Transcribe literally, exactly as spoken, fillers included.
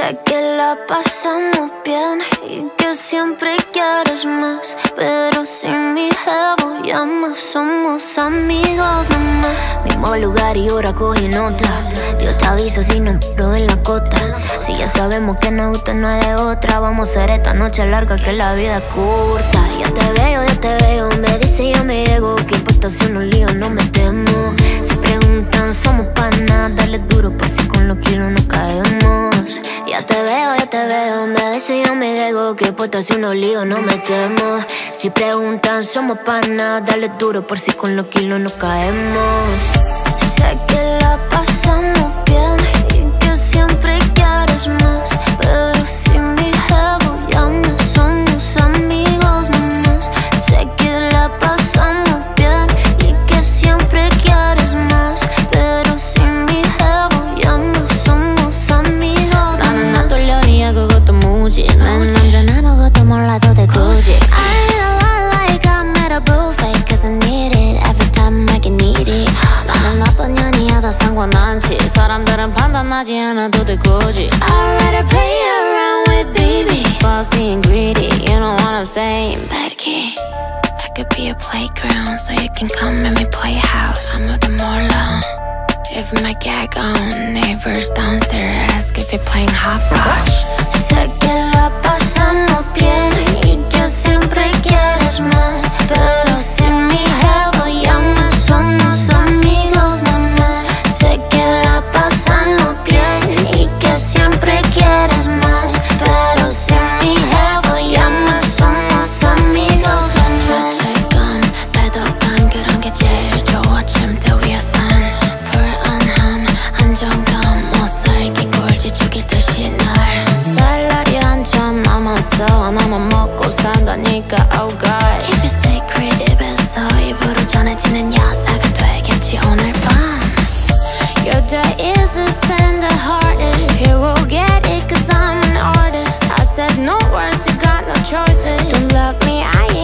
Sé que la pasamos bien y que siempre quieres más, pero sin mi jevo ya no somos amigos nomás. Mismo lugar y hora cogí nota. Yo te aviso si no paro en la cota. Si ya sabemos que nos gusta no es de otra. Vamos a hacer esta noche larga que la vida es corta. Ya te veo, ya te veo, me dice yo me llego. Que importa si unos líos no metemos. Si preguntan somos panas, dale duro por si con los kilos no caemos. Ya te veo, ya te veo, me dice yo me llego. Que importa si unos líos no metemos. Si preguntan somos panas, dale duro por si con los kilos no caemos. Sé que la pasamos bien y que siempre quieres más, pero sin mi jevo ya no somos amigos nomás. Sé que la pasamos bien y que siempre quieres más, pero sin mi jevo ya no somos amigos. 나는 안 떨려니 그것도 무지. 난 남자는 아무것도 몰라도 돼 굳이. I eat a lot like I'm at a buffet, cause I need it every time I get needy. 나는 나쁜 년이야 다 상관없지. 사람들은 판단하지 않아도 돼 굳이. I'd rather play around with baby, bossy and greedy, you know what I'm saying, Becky. I could be a playground, so you can come and me play house. 아무도 몰라 if my gag on. Neighbors downstairs ask if you're playing hopscotch. Sé que la pasamos bien y que siempre quieres más, pero sin mi jevo ya no somos amigos nomás. Sé que la pasamos bien y que siempre quieres más, pero sin mi jevo ya no somos amigos nomás. 죄책감, 배도감 그런 게 제일 좋아. 침대 위에 산 불안함, 안정감 못 살게 꼴찌 죽일 듯이 날. 살 날이 한참 남았어. 하나만 먹고 산다니까 oh god. Keep it secret 입에서 입으로 전해지는 여사가 되겠지 오늘 밤. Your day is the tender hearted. Here we'll get it cause I'm an artist. I said no words, you got no choices. Don't love me, I